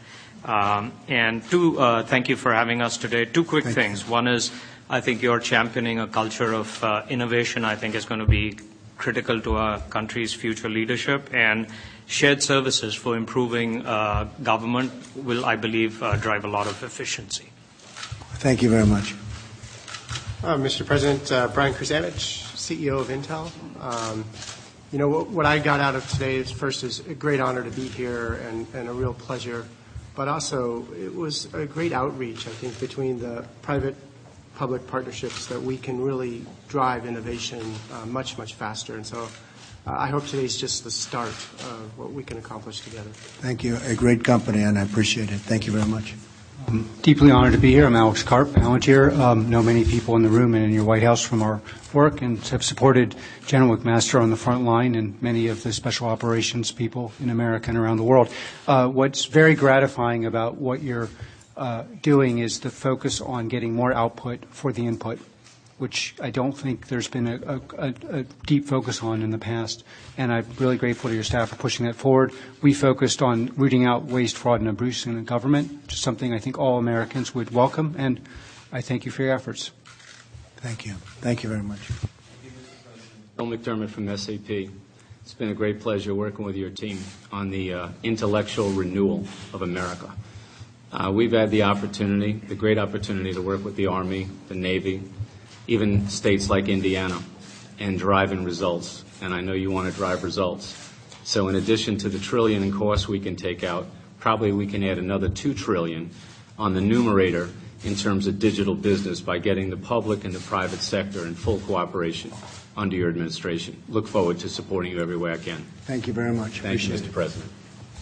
Thank you for having us today. Two quick things. One is, I think you're championing a culture of innovation. I think is going to be critical to our country's future leadership. And shared services for improving government will, I believe, drive a lot of efficiency. Thank you very much. Mr. President, Brian Krzanich, CEO of Intel. What I got out of today is first is a great honor to be here and a real pleasure, but also it was a great outreach, I think, between the private-public partnerships that we can really drive innovation much, much faster. And so I hope today's just the start of what we can accomplish together. Thank you. A great company, and I appreciate it. Thank you very much. I'm deeply honored to be here. I'm Alex Karp, Palantir. Know many people in the room and in your White House from our work and have supported General McMaster on the front line and many of the special operations people in America and around the world. What's very gratifying about what you're doing is the focus on getting more output for the input, which I don't think there's been a deep focus on in the past. And I'm really grateful to your staff for pushing that forward. We focused on rooting out waste, fraud, and abuse in the government, which is something I think all Americans would welcome. And I thank you for your efforts. Thank you. Thank you very much. Bill McDermott from SAP. It's been a great pleasure working with your team on the intellectual renewal of America. We've had the great opportunity to work with the Army, the Navy, even states like Indiana, and driving results. And I know you want to drive results. So in addition to the $1 trillion in costs we can take out, probably we can add another $2 trillion on the numerator in terms of digital business by getting the public and the private sector in full cooperation under your administration. Look forward to supporting you every way I can. Thank you very much. Thank you, Mr. President.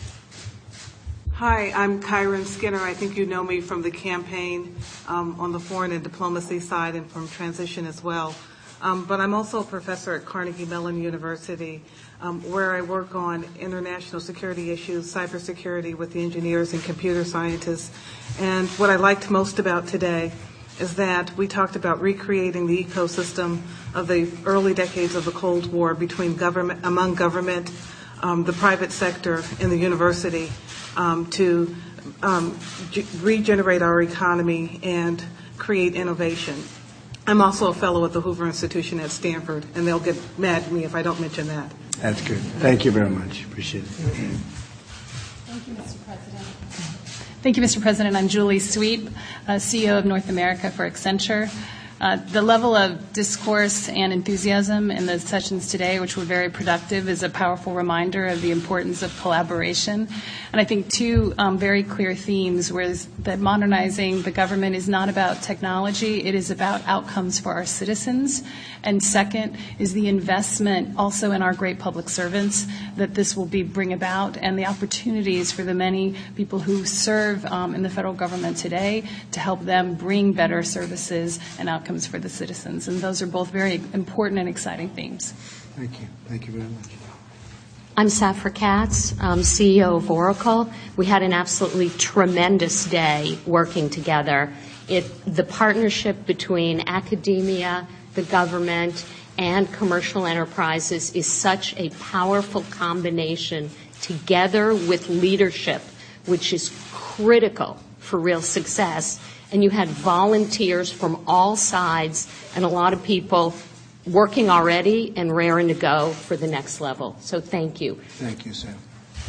Hi, I'm Kyron Skinner. I think you know me from the campaign on the foreign and diplomacy side and from transition as well. But I'm also a professor at Carnegie Mellon University, where I work on international security issues, cybersecurity with the engineers and computer scientists. And what I liked most about today is that we talked about recreating the ecosystem of the early decades of the Cold War between among government, the private sector, and the university. To regenerate our economy and create innovation. I'm also a fellow at the Hoover Institution at Stanford, and they'll get mad at me if I don't mention that. That's good. Thank you very much. Appreciate it. Thank you, Mr. President. Thank you, Mr. President. I'm Julie Sweet, CEO of North America for Accenture. The level of discourse and enthusiasm in the sessions today, which were very productive, is a powerful reminder of the importance of collaboration. And I think two very clear themes was that modernizing the government is not about technology, it is about outcomes for our citizens. And second is the investment also in our great public servants that this will bring about, and the opportunities for the many people who serve in the federal government today to help them bring better services and outcomes for the citizens. And those are both very important and exciting themes. Thank you. Thank you very much. I'm Safra Katz, CEO of Oracle. We had an absolutely tremendous day working together. The partnership between academia, the government, and commercial enterprises is such a powerful combination together with leadership, which is critical for real success. And you had volunteers from all sides and a lot of people working already and raring to go for the next level. So thank you. Thank you, Sam.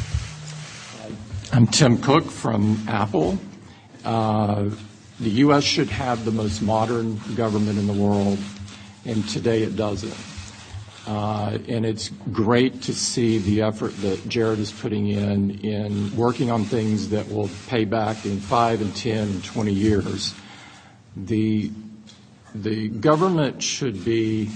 I'm Tim Cook from Apple. The U.S. should have the most modern government in the world, and today it doesn't. And it's great to see the effort that Jared is putting in working on things that will pay back in 5 and 10 and 20 years. The government should be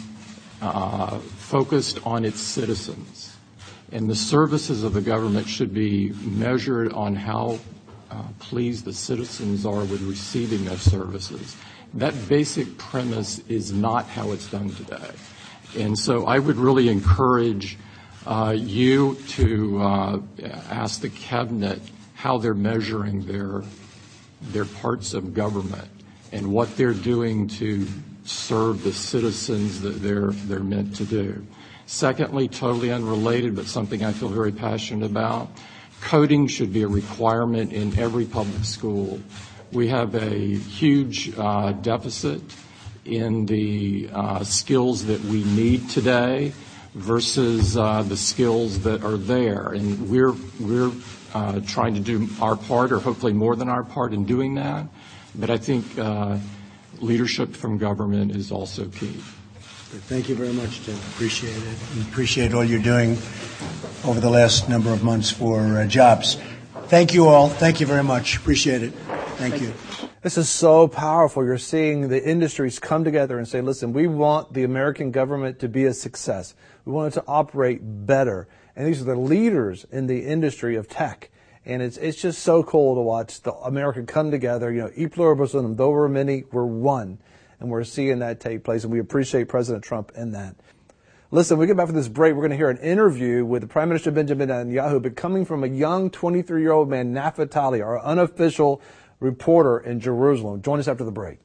focused on its citizens, and the services of the government should be measured on how pleased the citizens are with receiving those services. That basic premise is not how it's done today. And so I would really encourage you to ask the cabinet how they're measuring their parts of government and what they're doing to serve the citizens that they're meant to do. Secondly, totally unrelated, but something I feel very passionate about, coding should be a requirement in every public school. We have a huge deficit in the skills that we need today versus the skills that are there. And we're trying to do our part, or hopefully more than our part in doing that. But I think leadership from government is also key. Thank you very much, Tim. Appreciate it. And appreciate all you're doing over the last number of months for jobs. Thank you all. Thank you very much. Appreciate it. Thank you. This is so powerful. You're seeing the industries come together and say, listen, we want the American government to be a success. We want it to operate better. And these are the leaders in the industry of tech. And it's just so cool to watch the America come together. You know, e pluribus unum, though we're many, we're one. And we're seeing that take place. And we appreciate President Trump in that. Listen, when we get back from this break, we're going to hear an interview with the Prime Minister Benjamin Netanyahu, but coming from a young 23-year-old man, Naftali, our unofficial reporter in Jerusalem. Join us after the break.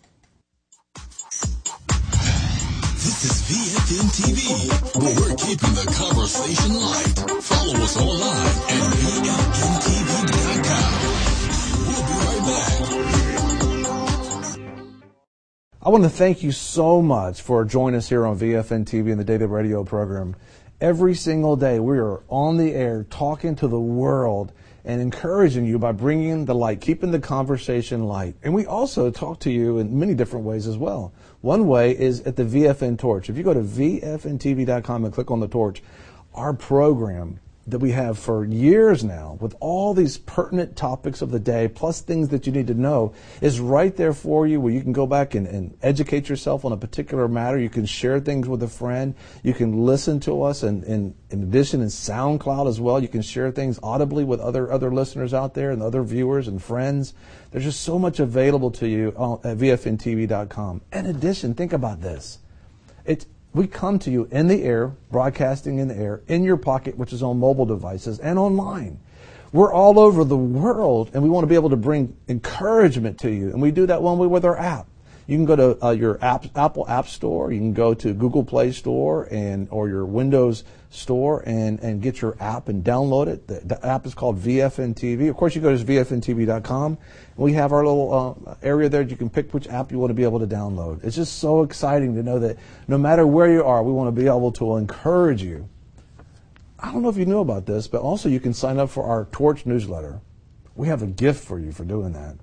This is VFN TV, where we're keeping the conversation light. Follow us online at VFNTV.com. We'll be right back. I want to thank you so much for joining us here on VFN TV and the Daily Radio program. Every single day we are on the air talking to the world and encouraging you by bringing the light, keeping the conversation light. And we also talk to you in many different ways as well. One way is at the VFN Torch. If you go to VFNTV.com and click on the torch, our program that we have for years now with all these pertinent topics of the day, plus things that you need to know, is right there for you, where you can go back and educate yourself on a particular matter. You can share things with a friend. You can listen to us, and in addition in SoundCloud as well. You can share things audibly with other listeners out there and other viewers and friends. There's just so much available to you at VFNTV.com. In addition, think about this. We come to you in the air, broadcasting in the air, in your pocket, which is on mobile devices, and online. We're all over the world, and we want to be able to bring encouragement to you. And we do that one way with our app. You can go to your Apple App Store. You can go to Google Play Store or your Windows Store and get your app and download it. The app is called VFN TV. Of course, you go to VFNTV.com. We have our little area there. You can pick which app you want to be able to download. It's just so exciting to know that no matter where you are, we want to be able to encourage you. I don't know if you know about this, but also you can sign up for our Torch newsletter. We have a gift for you for doing that.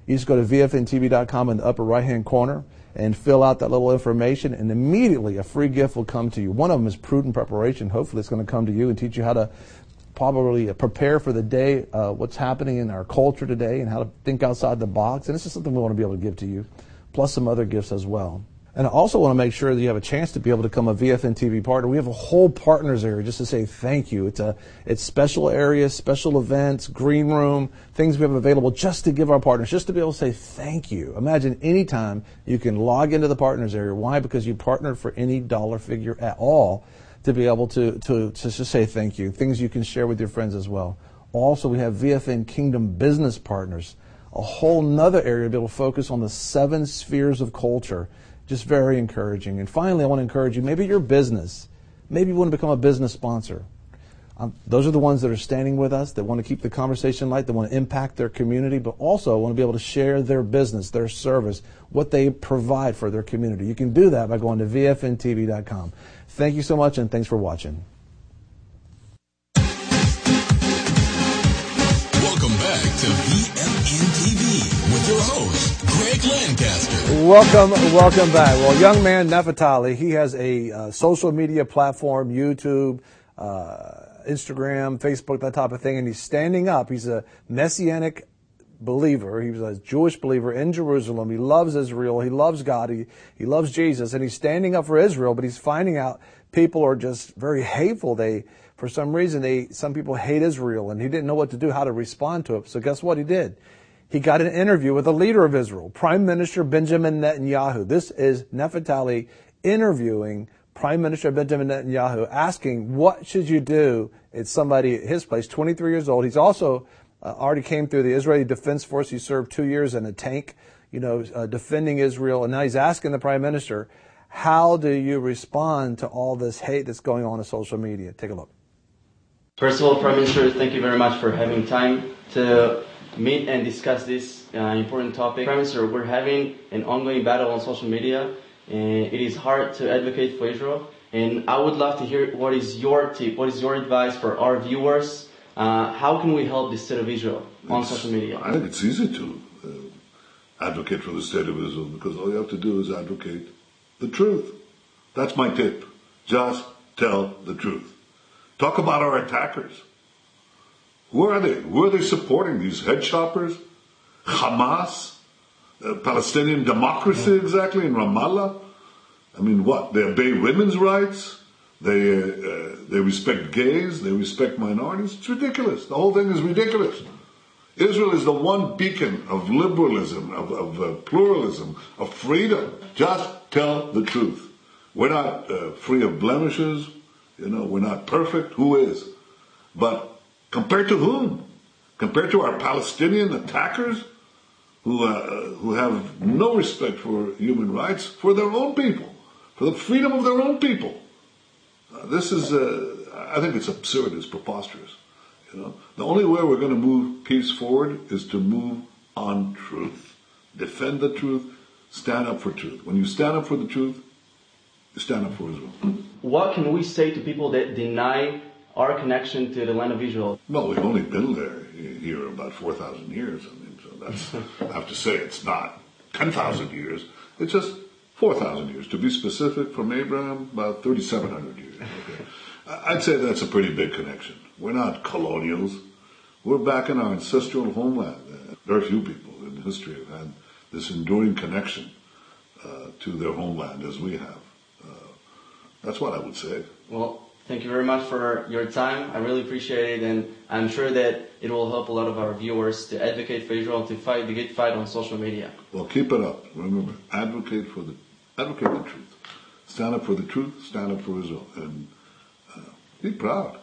You just go to vfntv.com in the upper right-hand corner and fill out that little information, and immediately a free gift will come to you. One of them is Prudent Preparation. Hopefully it's going to come to you and teach you how to probably prepare for the day, what's happening in our culture today, and how to think outside the box. And it's just something we want to be able to give to you, plus some other gifts as well. And I also want to make sure that you have a chance to be able to become a VFN TV partner. We have a whole partners area just to say thank you. It's special areas, special events, green room, things we have available just to give our partners, just to be able to say thank you. Imagine any time you can log into the partners area. Why? Because you partnered for any dollar figure at all to be able to just say thank you. Things you can share with your friends as well. Also, we have VFN Kingdom Business Partners, a whole nother area to be able to focus on the 7 spheres of culture. Just very encouraging. And finally, I want to encourage you, maybe your business, maybe you want to become a business sponsor. Those are the ones that are standing with us, that want to keep the conversation light, that want to impact their community, but also want to be able to share their business, their service, what they provide for their community. You can do that by going to vfntv.com. Thank you so much, and thanks for watching. Welcome back to VFN TV with your host, Greg Lancaster. Welcome back. Well, young man Nefertali, he has a social media platform, YouTube, Instagram, Facebook, that type of thing, and he's standing up. He's a Messianic believer. He was a Jewish believer in Jerusalem. He loves Israel. He loves God. He loves Jesus, and he's standing up for Israel, but he's finding out people are just very hateful. For some reason, some people hate Israel, and he didn't know what to do, how to respond to it. So guess what he did? He got an interview with the leader of Israel, Prime Minister Benjamin Netanyahu. This is Nefertali interviewing Prime Minister Benjamin Netanyahu, asking, what should you do? It's somebody at his place, 23 years old. He's also already came through the Israeli Defense Force. He served 2 years in a tank, defending Israel. And now he's asking the Prime Minister, how do you respond to all this hate that's going on social media? Take a look. First of all, Prime Minister, thank you very much for having time to meet and discuss this important topic. Prime Minister, we're having an ongoing battle on social media, and it is hard to advocate for Israel. And I would love to hear what is your tip, what is your advice for our viewers? How can we help the state of Israel on social media? I think it's easy to advocate for the state of Israel, because all you have to do is advocate the truth. That's my tip. Just tell the truth. Talk about our attackers. Who are they? Who are they supporting? These head choppers? Hamas? Palestinian democracy exactly in Ramallah? I mean, what? They obey women's rights? They respect gays? They respect minorities? It's ridiculous. The whole thing is ridiculous. Israel is the one beacon of liberalism, of pluralism, of freedom. Just tell the truth. We're not free of blemishes. We're not perfect. Who is? But compared to whom? Compared to our Palestinian attackers who have no respect for human rights, for their own people, for the freedom of their own people. This is, I think it's absurd, it's preposterous. The only way we're going to move peace forward is to move on truth. Defend the truth, stand up for truth. When you stand up for the truth, you stand up for Israel. What can we say to people that deny our connection to the land of Israel? Well, we've only been there here about 4,000 years. I mean, so that's, I have to say it's not 10,000 years. It's just 4,000 years. To be specific, from Abraham, about 3,700 years. Okay. I'd say that's a pretty big connection. We're not colonials. We're back in our ancestral homeland. Very few people in history have had this enduring connection to their homeland as we have. That's what I would say. Well, thank you very much for your time. I really appreciate it, and I'm sure that it will help a lot of our viewers to advocate for Israel and to fight the good fight on social media. Well, keep it up. Remember, advocate the truth. Stand up for the truth. Stand up for Israel, and be proud.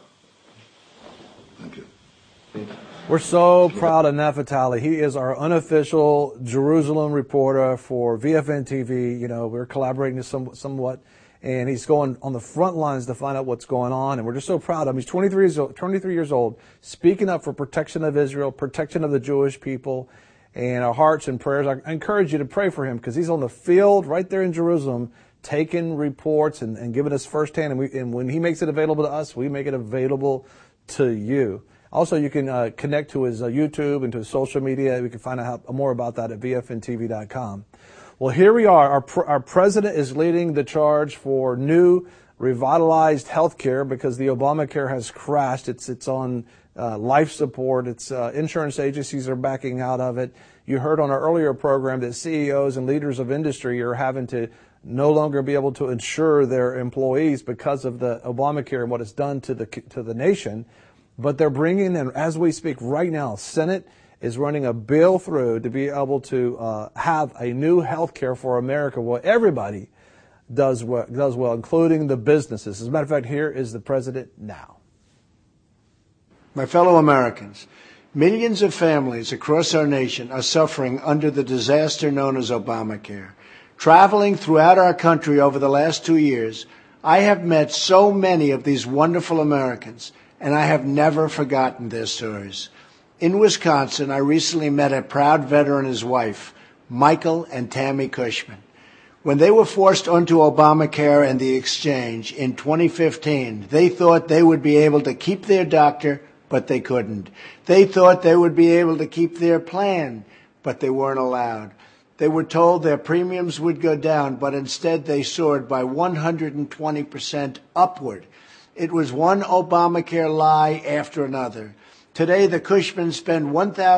Thank you. We're so proud of Nefertali. He is our unofficial Jerusalem reporter for VFN TV. We're collaborating somewhat. And he's going on the front lines to find out what's going on. And we're just so proud of him. He's 23 years old, speaking up for protection of Israel, protection of the Jewish people, and our hearts and prayers. I encourage you to pray for him, because he's on the field right there in Jerusalem, taking reports and giving us firsthand. And when he makes it available to us, we make it available to you. Also, you can connect to his YouTube and to his social media. We can find out more about that at vfntv.com. Well, here we are. Our president is leading the charge for new, revitalized health care because the Obamacare has crashed. It's on life support. Its insurance agencies are backing out of it. You heard on our earlier program that CEOs and leaders of industry are having to no longer be able to insure their employees because of the Obamacare and what it's done to the nation. But they're bringing in, as we speak right now, Senate is running a bill through to be able to have a new health care for America where everybody does well, including the businesses. As a matter of fact, here is the president now. My fellow Americans, millions of families across our nation are suffering under the disaster known as Obamacare. Traveling throughout our country over the last 2 years, I have met so many of these wonderful Americans, and I have never forgotten their stories. In Wisconsin, I recently met a proud veteran and his wife, Michael and Tammy Cushman. When they were forced onto Obamacare and the exchange in 2015, they thought they would be able to keep their doctor, but they couldn't. They thought they would be able to keep their plan, but they weren't allowed. They were told their premiums would go down, but instead they soared by 120% upward. It was one Obamacare lie after another. Today, the Cushmans spend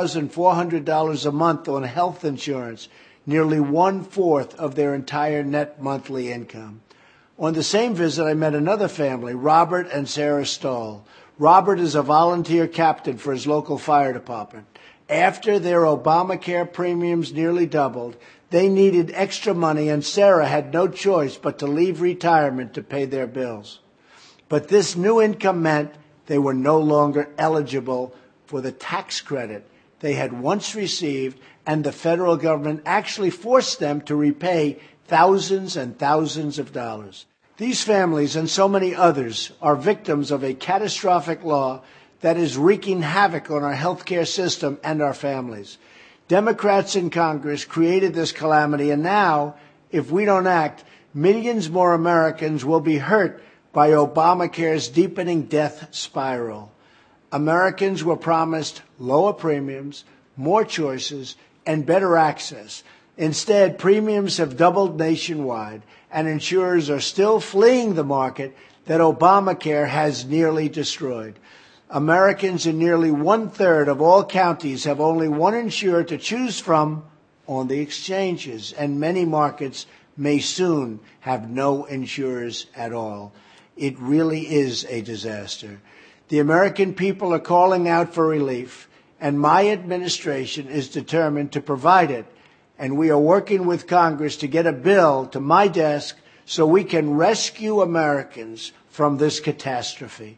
$1,400 a month on health insurance, nearly 1/4 of their entire net monthly income. On the same visit, I met another family, Robert and Sarah Stahl. Robert is a volunteer captain for his local fire department. After their Obamacare premiums nearly doubled, they needed extra money, and Sarah had no choice but to leave retirement to pay their bills. But this new income meant they were no longer eligible for the tax credit they had once received, and the federal government actually forced them to repay thousands and thousands of dollars. These families and so many others are victims of a catastrophic law that is wreaking havoc on our healthcare system and our families. Democrats in Congress created this calamity, and now, if we don't act, millions more Americans will be hurt by Obamacare's deepening death spiral. Americans were promised lower premiums, more choices, and better access. Instead, premiums have doubled nationwide, and insurers are still fleeing the market that Obamacare has nearly destroyed. Americans in nearly 1/3 of all counties have only one insurer to choose from on the exchanges, and many markets may soon have no insurers at all. It really is a disaster. The American people are calling out for relief, and my administration is determined to provide it. And we are working with Congress to get a bill to my desk so we can rescue Americans from this catastrophe.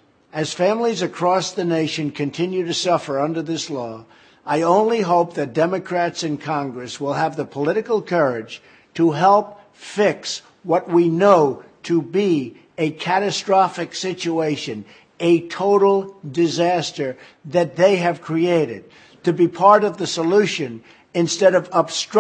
As families across the nation continue to suffer under this law, I only hope that Democrats in Congress will have the political courage to help fix what we know to be a catastrophic situation, a total disaster that they have created, to be part of the solution instead of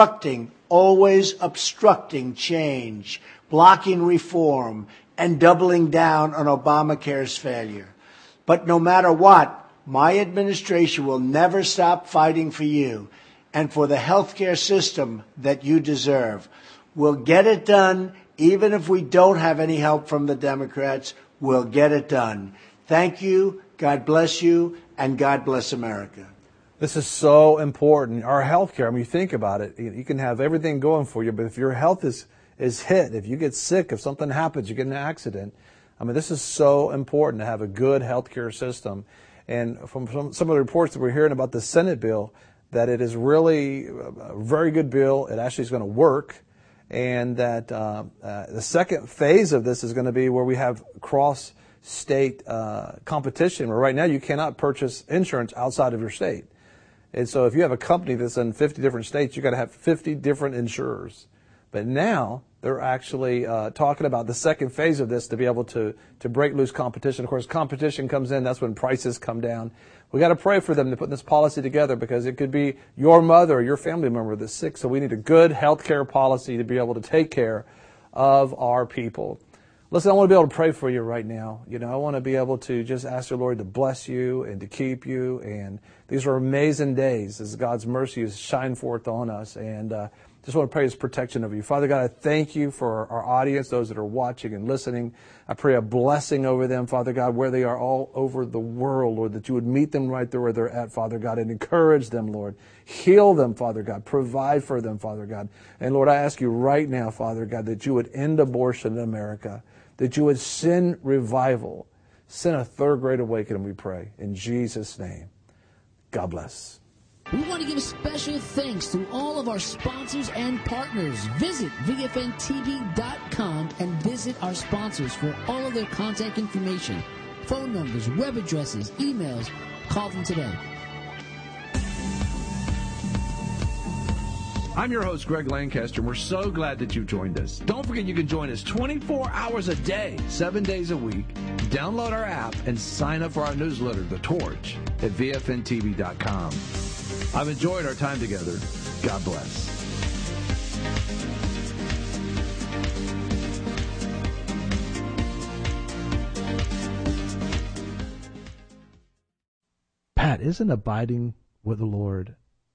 always obstructing change, blocking reform, and doubling down on Obamacare's failure. But no matter what, my administration will never stop fighting for you and for the healthcare system that you deserve. We'll get it done, even if we don't have any help from the Democrats. We'll get it done. Thank you, God bless you, and God bless America. This is so important. Our health care, I mean, you think about it, you can have everything going for you, but if your health is hit, if you get sick, if something happens, you get in an accident, I mean, this is so important to have a good health care system. And from some of the reports that we're hearing about the Senate bill, that it is really a very good bill. It actually is going to work. And that the second phase of this is going to be where we have cross-state competition, where right now you cannot purchase insurance outside of your state. And so if you have a company that's in 50 different states, you've got to have 50 different insurers. But now they're actually talking about the second phase of this to be able to break loose competition. Of course, competition comes in. That's when prices come down. We got to pray for them to put this policy together because it could be your mother or your family member that's sick. So we need a good health care policy to be able to take care of our people. Listen, I want to be able to pray for you right now. I want to be able to just ask the Lord to bless you and to keep you. And these are amazing days as God's mercy is shine forth on us. And just want to pray His protection over you. Father God, I thank you for our audience, those that are watching and listening. I pray a blessing over them, Father God, where they are all over the world, Lord, that you would meet them right there where they're at, Father God, and encourage them, Lord. Heal them, Father God. Provide for them, Father God. And Lord, I ask you right now, Father God, that you would end abortion in America, that you would send revival, send a third great awakening, we pray. In Jesus' name, God bless. We want to give special thanks to all of our sponsors and partners. Visit VFNTV.com and visit our sponsors for all of their contact information, phone numbers, web addresses, emails. Call them today. I'm your host, Greg Lancaster, and we're so glad that you joined us. Don't forget you can join us 24 hours a day, 7 days a week. Download our app and sign up for our newsletter, The Torch, at VFNTV.com. I've enjoyed our time together. God bless. Pat, isn't abiding with the Lord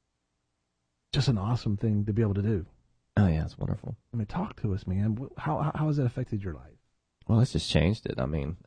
just an awesome thing to be able to do? Oh, yeah, it's wonderful. I mean, talk to us, man. How has that affected your life? Well, it's just changed it. I mean,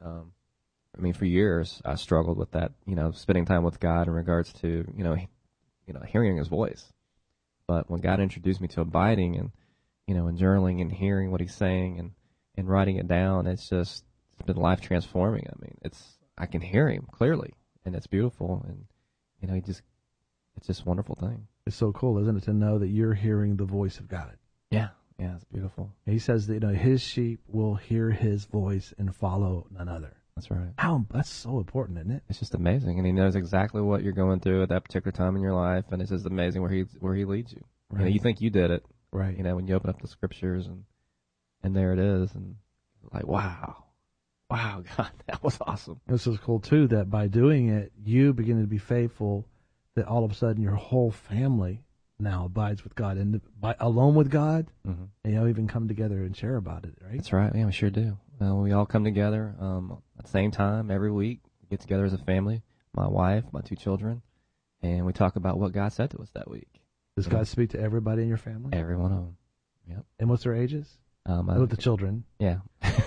for years I struggled with that, spending time with God in regards to, hearing His voice. But when God introduced me to abiding and, and journaling and hearing what He's saying and writing it down, it's been life transforming. I mean, I can hear Him clearly, and it's beautiful, and, it's just a wonderful thing. It's so cool, isn't it, to know that you're hearing the voice of God? Yeah, it's beautiful. He says that, His sheep will hear His voice and follow none other. That's right. That's so important, isn't it? It's just amazing, and He knows exactly what you're going through at that particular time in your life, and it's just amazing where He leads you. Right. You think you did it, right? When you open up the scriptures and there it is, and like, wow, God, that was awesome. This is cool too. That by doing it, you begin to be faithful. That all of a sudden your whole family now abides with God and alone with God, mm-hmm. and even come together and share about it, right? That's right. Yeah, we sure do. We all come together at the same time every week. We get together as a family, my wife, my 2 children, and we talk about what God said to us that week. Does God speak to everybody in your family? Every one of them. Yep. And what's their ages? With the children. Yeah.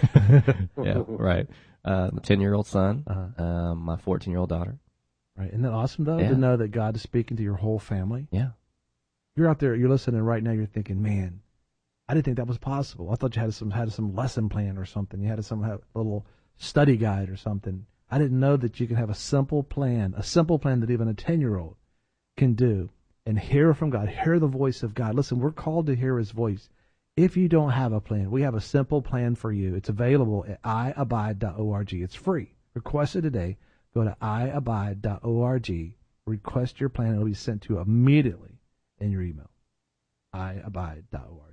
Yeah, right. The 10-year-old son, my 14-year-old daughter. Right. Isn't that awesome, though, to know that God is speaking to your whole family? Yeah. You're out there, you're listening right now, you're thinking, man, I didn't think that was possible. I thought you had some lesson plan or something. You had some little study guide or something. I didn't know that you can have a simple plan that even a 10-year-old can do and hear from God, hear the voice of God. Listen, we're called to hear His voice. If you don't have a plan, we have a simple plan for you. It's available at iabide.org. It's free. Request it today. Go to iabide.org. Request your plan. It'll be sent to you immediately in your email. iabide.org.